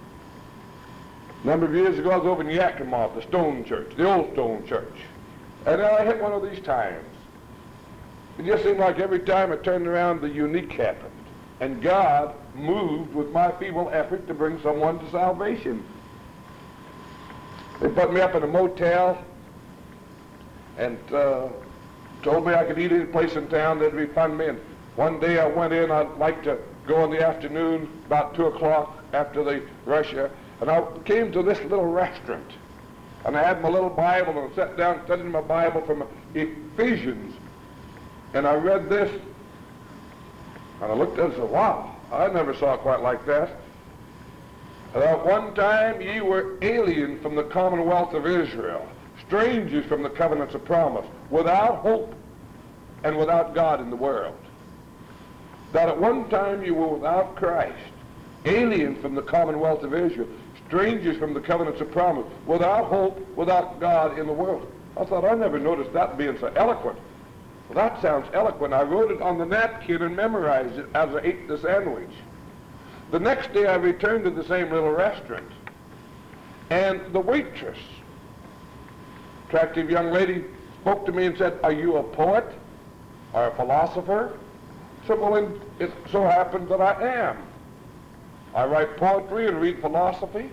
A number of years ago I was over in Yakima, the Stone Church, the old Stone Church. And I hit one of these times. It just seemed like every time I turned around, the unique happened. And God moved with my feeble effort to bring someone to salvation. They put me up in a motel and told me I could eat any place in town that'd refund me. And one day I went in, I'd like to go in the afternoon, about 2 o'clock after the rush hour, and I came to this little restaurant. And I had my little Bible and sat down studying my Bible from Ephesians. And I read this, and I looked at it and said, wow, I never saw it quite like that. And at one time ye were alien from the commonwealth of Israel, strangers from the covenants of promise, without hope and without God in the world. That at one time you were without Christ, alien from the commonwealth of Israel, strangers from the covenants of promise, without hope, without God in the world. I thought, I never noticed that being so eloquent. Well, that sounds eloquent. I wrote it on the napkin and memorized it as I ate the sandwich. The next day I returned to the same little restaurant, and the waitress, attractive young lady, spoke to me and said, are you a poet or a philosopher? I said, well, it so happens that I am. I write poetry and read philosophy.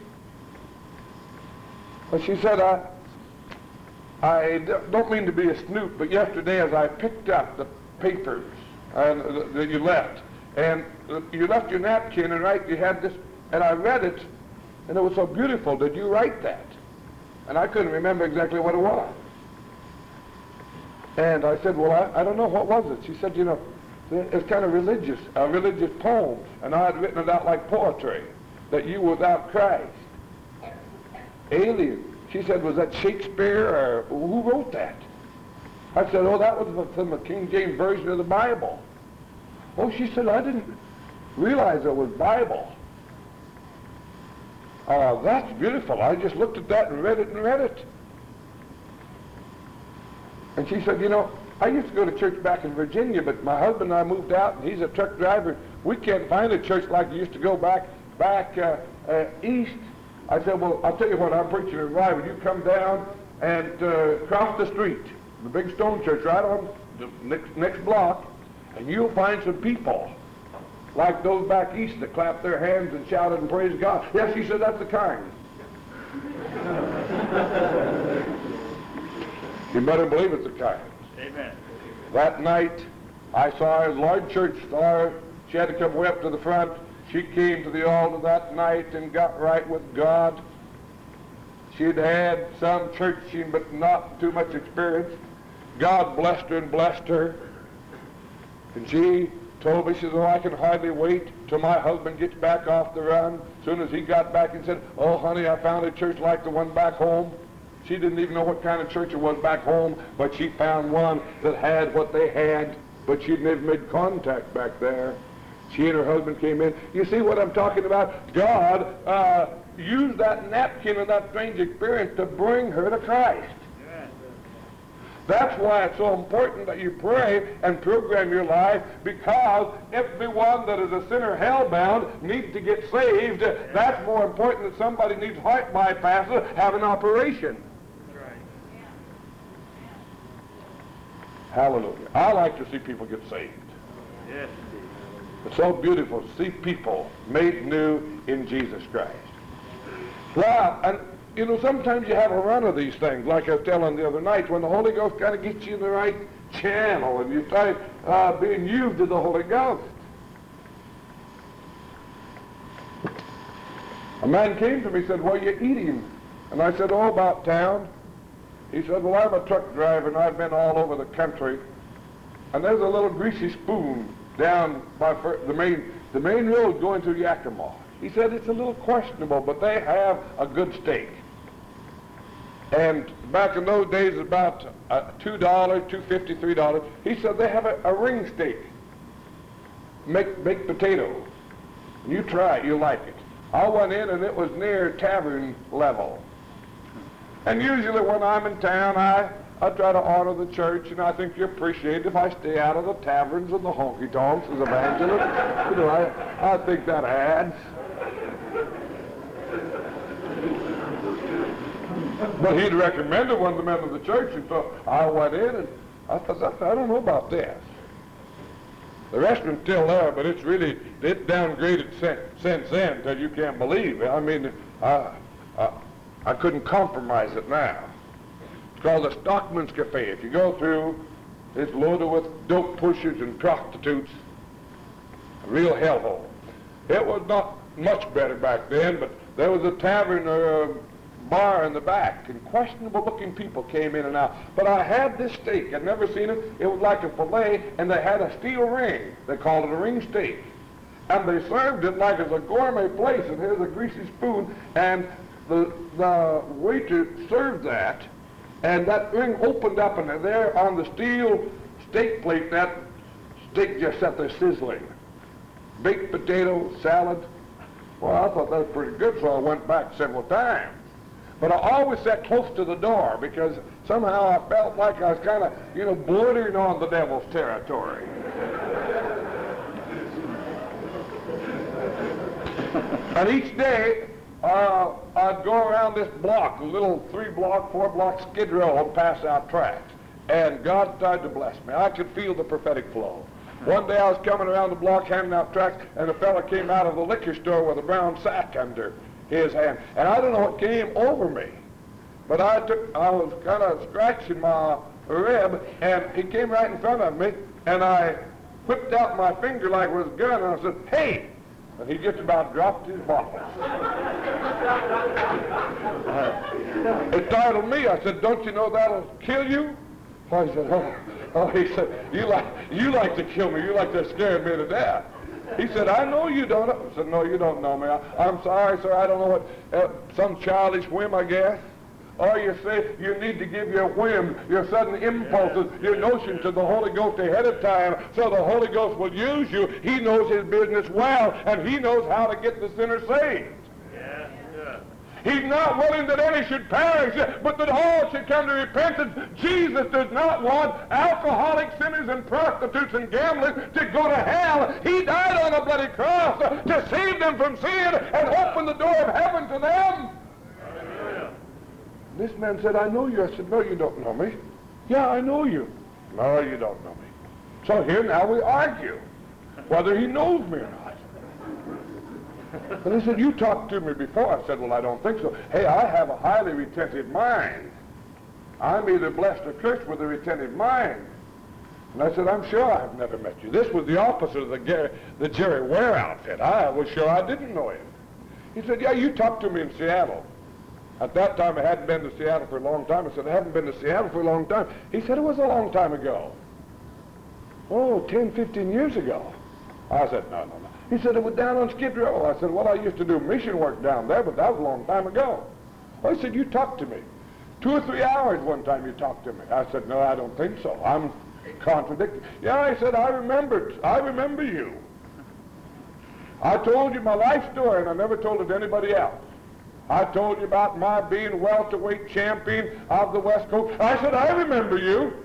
But she said, I don't mean to be a snoop, but yesterday as I picked up the papers that you left, and you left your napkin and you had this, and I read it, and it was so beautiful. Did you write that? And I couldn't remember exactly what it was. And I said, well, I don't know, what was it? She said, you know, it's kind of religious poem, and I had written it out like poetry, that you without Christ. Alien. She said, was that Shakespeare, or who wrote that? I said, oh, that was from the King James Version of the Bible. Oh, she said, I didn't realize it was Bible. That's beautiful. I just looked at that and read it. And she said, you know, I used to go to church back in Virginia, but my husband and I moved out, and he's a truck driver. We can't find a church like you used to go back east. I said, well, I'll tell you what, I'm preaching a revival. You come down and cross the street, the big stone church right on the next block, and you'll find some people like those back east that clapped their hands and shouted and praised God. Yes, she said, that's the kind. You better believe it's the kind. Amen. That night, I saw a large church star. She had to come way up to the front. She came to the altar that night and got right with God. She'd had some churching, but not too much experience. God blessed her and blessed her. And she told me, she said, oh, I can hardly wait till my husband gets back off the run. As soon as he got back and said, oh, honey, I found a church like the one back home. She didn't even know what kind of church it was back home, but she found one that had what they had, but she'd never made contact back there. She and her husband came in. You see what I'm talking about? God used that napkin and that strange experience to bring her to Christ. That's why it's so important that you pray and program your life, because everyone that is a sinner hell-bound needs to get saved. That's more important than somebody needs heart bypass, have an operation. That's right. Hallelujah. I like to see people get saved. Yes. It's so beautiful to see people made new in Jesus Christ. Well, and you know, sometimes you have a run of these things, like I was telling the other night, when the Holy Ghost kind of gets you in the right channel and you start being used to the Holy Ghost. A man came to me and said, what are you eating? And I said, oh, about town. He said, well, I'm a truck driver and I've been all over the country. And there's a little greasy spoon down by the main road going through Yakima. He said, it's a little questionable, but they have a good steak. And back in those days, about $2, $2.50, $3. He said, they have a ring steak, baked potato. You try it, you'll like it. I went in, and it was near tavern level. And usually when I'm in town, I try to honor the church, and I think you appreciate it if I stay out of the taverns and the honky-tonks as evangelist. You know, I think that adds. But he'd recommended one of the men of the church, and so I went in, and I thought, I don't know about this. The restaurant's still there, but it's downgraded since then till you can't believe it. I mean, I couldn't compromise it now. It's called the Stockman's Cafe. If you go through, it's loaded with dope pushers and prostitutes. A real hellhole. It was not much better back then, but there was a tavern or a bar in the back, and questionable-looking people came in and out. But I had this steak. I'd never seen it. It was like a fillet, and they had a steel ring. They called it a ring steak. And they served it like it's a gourmet place, and here's a greasy spoon, and the waiter served that, and that ring opened up, and there on the steel steak plate, that steak just sat there sizzling. Baked potato, salad. Well, I thought that was pretty good, so I went back several times. But I always sat close to the door, because somehow I felt like I was kind of, bordering on the devil's territory. And each day, I'd go around this block, a little 3-block, 4-block skid row and pass out tracts. And God started to bless me. I could feel the prophetic flow. One day I was coming around the block handing out tracts, and a fella came out of the liquor store with a brown sack under his hand. And I don't know what came over me, but I was kind of scratching my rib, and he came right in front of me, and I whipped out my finger like it was a gun, and I said, hey! And he just about dropped his bottle. It startled me. I said, don't you know that'll kill you? Oh, he said, he said, you like to kill me. You like to scare me to death. He said, I know you don't. I said, no, you don't know me. I'm sorry, sir. I don't know what, some childish whim, I guess. Or you say you need to give your whim, your sudden impulses, your notion to the Holy Ghost ahead of time so the Holy Ghost will use you. He knows his business well, and he knows how to get the sinner saved. He's not willing that any should perish, but that all should come to repentance. Jesus does not want alcoholics, sinners, and prostitutes and gamblers to go to hell. He died on a bloody cross to save them from sin and open the door of heaven to them. This man said, I know you. I said, no, you don't know me. Yeah, I know you. No, you don't know me. So here now we argue whether he knows me or not. And he said, you talked to me before. I said, well, I don't think so. Hey, I have a highly retentive mind. I'm either blessed or cursed with a retentive mind. And I said, I'm sure I've never met you. This was the opposite of the Jerry Ware outfit. I was sure I didn't know him. He said, yeah, you talked to me in Seattle. At that time, I hadn't been to Seattle for a long time. I said, I haven't been to Seattle for a long time. He said, it was a long time ago. Oh, 10, 15 years ago. I said, no. He said, it was down on Skid Row. I said, well, I used to do mission work down there, but that was a long time ago. Well, he said, you talked to me. 2 or 3 hours one time you talked to me. I said, no, I don't think so. I'm contradicting. Yeah, he said, I remember you. I told you my life story, and I never told it to anybody else. I told you about my being welterweight champion of the West Coast. I said, I remember you.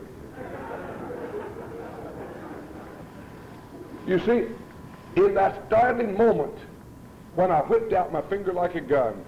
You see, in that startling moment, when I whipped out my finger like a gun,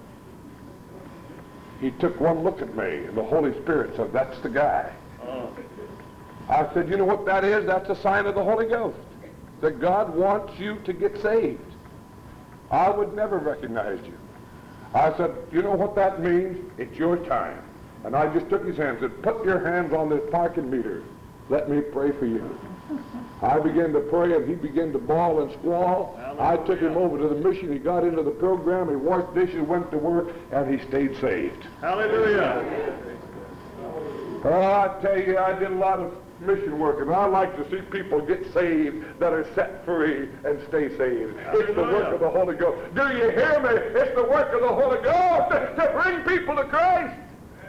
he took one look at me, and the Holy Spirit said, that's the guy. I said, you know what that is? That's a sign of the Holy Ghost, that God wants you to get saved. I would never recognize you. I said, you know what that means? It's your time. And I just took his hand and said, put your hands on this parking meter. Let me pray for you. I began to pray, and he began to bawl and squall. I took him over to the mission. He got into the program. He washed dishes, went to work, and he stayed saved. Hallelujah. Oh, I tell you, I did a lot of mission work, and I like to see people get saved that are set free and stay saved. It's the work of the Holy Ghost. Do you hear me? It's the work of the Holy Ghost to bring people to Christ.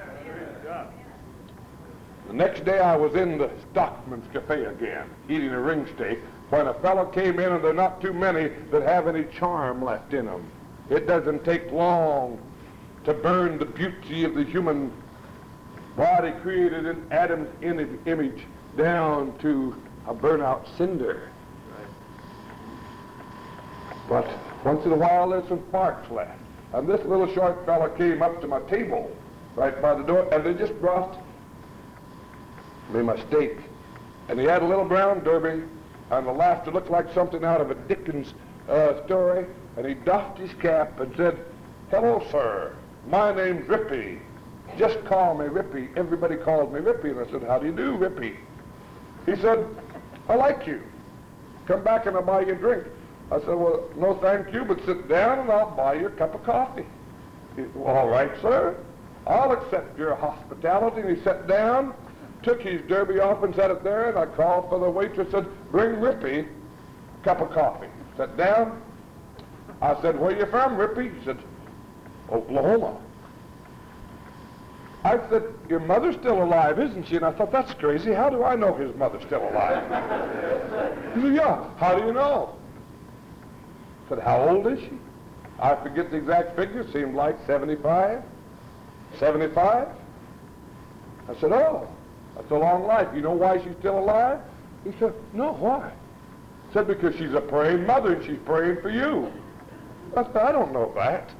The next day I was in the Stockman's Cafe again, eating a ring steak, when a fellow came in, and there are not too many that have any charm left in them. It doesn't take long to burn the beauty of the human body created in Adam's image down to a burnout cinder. But once in a while there's some sparks left. And this little short fellow came up to my table right by the door, and they just brought me my steak. And he had a little brown derby, and the laughter looked like something out of a Dickens story. And he doffed his cap and said, hello, sir. My name's Rippy. Just call me Rippy. Everybody called me Rippy. And I said, how do you do, Rippy? He said, I like you. Come back and I'll buy you a drink. I said, well, no thank you, but sit down and I'll buy you a cup of coffee. He said, well, all right, sir. I'll accept your hospitality. And he sat down, took his derby off and set it there, and I called for the waitress and said, bring Rippy a cup of coffee. Sat down. I said, where you from, Rippy? He said, Oklahoma. I said, your mother's still alive, isn't she? And I thought, that's crazy. How do I know his mother's still alive? He said, yeah. How do you know? I said, how old is she? I forget the exact figure. Seemed like 75. 75? I said, oh, that's a long life. You know why she's still alive? He said, no, why? I said, because she's a praying mother and she's praying for you. I said, I don't know that.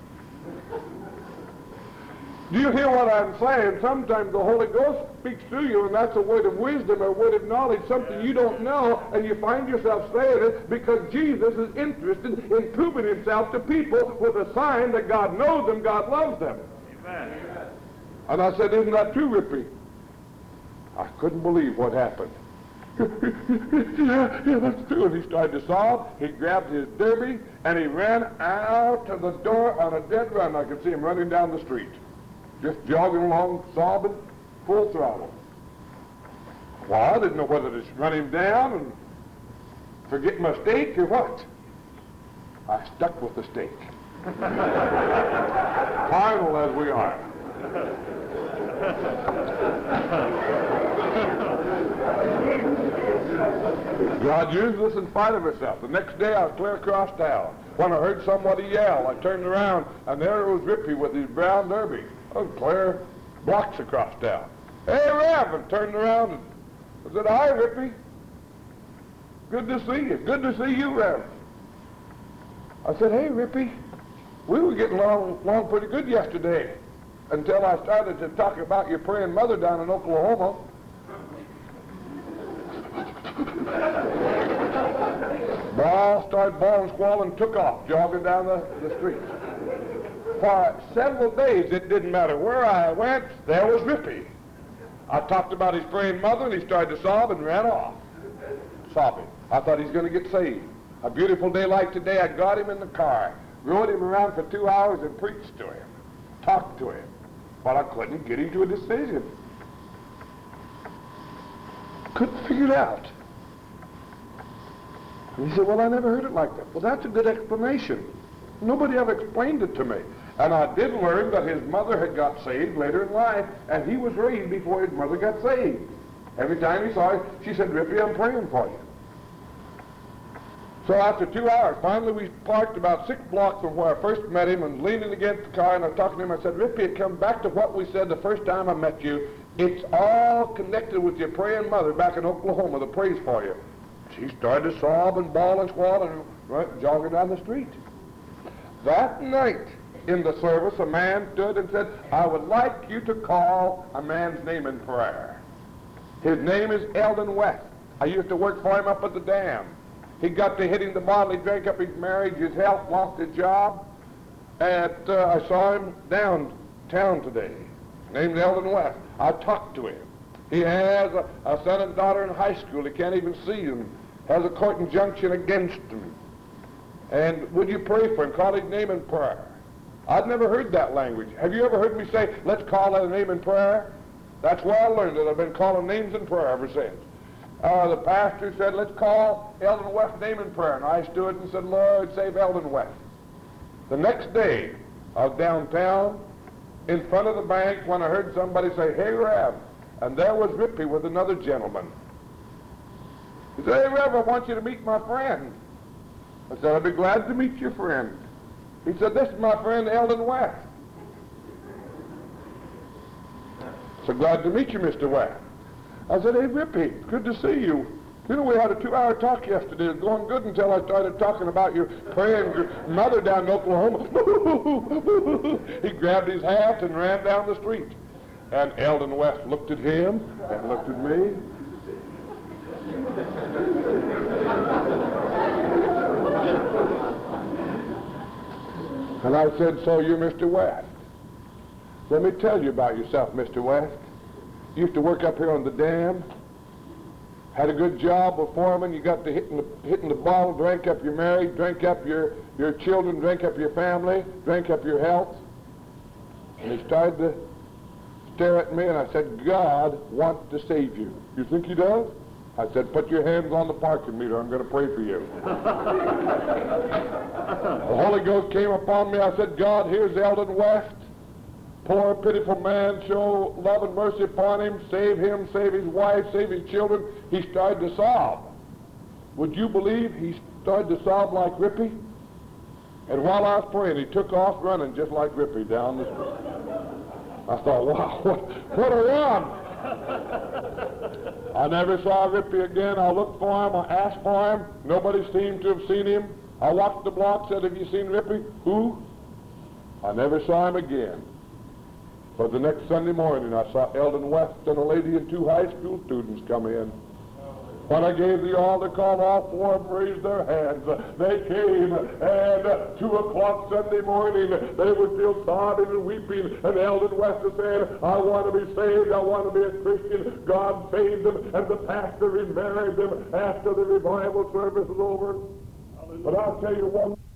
Do you hear what I'm saying? Sometimes the Holy Ghost speaks through you, and that's a word of wisdom, a word of knowledge, something you don't know, and you find yourself saying it because Jesus is interested in proving himself to people with a sign that God knows them, God loves them. Amen. And I said, isn't that true, Rippy? I couldn't believe what happened. yeah, that's true. And he started to sob. He grabbed his derby, and he ran out to the door on a dead run. I could see him running down the street. Just jogging along, sobbing, full throttle. Well, I didn't know whether to run him down and forget my steak or what. I stuck with the steak. Final as we are. God used this in spite of herself. The next day I was clear across town. When I heard somebody yell, I turned around, and there was Rippy with his brown derby. I was clear blocks across town. Hey, Rev! And turned around and I said, hi, Rippy. Good to see you. Good to see you, Rev. I said, hey, Rippy, we were getting along pretty good yesterday until I started to talk about your praying mother down in Oklahoma. Ball started bawling, squalling, took off, jogging down the street. For several days, it didn't matter where I went, there was Rippy. I talked about his praying mother, and he started to sob and ran off, sobbing. I thought he's going to get saved. A beautiful day like today, I got him in the car, rode him around for 2 hours and preached to him, talked to him, but I couldn't get him to a decision. Couldn't figure it out. And he said, well, I never heard it like that. Well, that's a good explanation. Nobody ever explained it to me. And I did learn that his mother had got saved later in life, and he was raised before his mother got saved. Every time he saw her, she said, Rippy, I'm praying for you. So after 2 hours, finally we parked about 6 blocks from where I first met him and leaning against the car, and I talked to him. I said, Rippy, it comes back to what we said the first time I met you. It's all connected with your praying mother back in Oklahoma that prays for you. She started to sob and bawl and squall and jogging down the street. That night in the service, a man stood and said, I would like you to call a man's name in prayer. His name is Eldon West. I used to work for him up at the dam. He got to hitting the bottle, he drank up his marriage, his health, lost his job. And I saw him downtown today. His name's Eldon West. I talked to him. He has a son and daughter in high school. He can't even see them. Has a court injunction against him. And would you pray for him? Call his name in prayer. I'd never heard that language. Have you ever heard me say, let's call that name in prayer? That's where I learned it. I've been calling names in prayer ever since. The pastor said, let's call Eldon West's name in prayer. And I stood and said, Lord, save Eldon West. The next day, I was downtown in front of the bank when I heard somebody say, hey, Rev. And there was Rippy with another gentleman. He said, hey, Rev, I want you to meet my friend. I said, I'd be glad to meet your friend. He said, this is my friend Eldon West. So glad to meet you, Mr. West. I said, hey, Rippy, it's good to see you. You know, we had a 2-hour talk yesterday. It was going good until I started talking about your praying mother down in Oklahoma. He grabbed his hat and ran down the street. And Eldon West looked at him and looked at me. And I said, so you're Mr. West. Let me tell you about yourself, Mr. West. You used to work up here on the dam. Had a good job with foreman. You got to hitting the bottle, drank up your marriage, drank up your children, drank up your family, drank up your health. And he started to stare at me, and I said, God wants to save you. You think he does? I said, put your hands on the parking meter. I'm going to pray for you. The Holy Ghost came upon me. I said, God, here's Eldon West. Poor, pitiful man, show love and mercy upon him, save his wife, save his children. He started to sob. Would you believe he started to sob like Rippy? And while I was praying, he took off running just like Rippy down the street. I thought, wow, what a run! I never saw Rippy again. I looked for him. I asked for him. Nobody seemed to have seen him. I walked the block, said, have you seen Rippy? Who? I never saw him again. But the next Sunday morning, I saw Eldon West and a lady and 2 high school students come in. When I gave the altar call, all 4 of them raised their hands. They came, and 2 o'clock Sunday morning, they were still sobbing and weeping, and Eldon West was saying, I want to be saved, I want to be a Christian. God saved them, and the pastor remarried them after the revival service was over. But I'll tell you one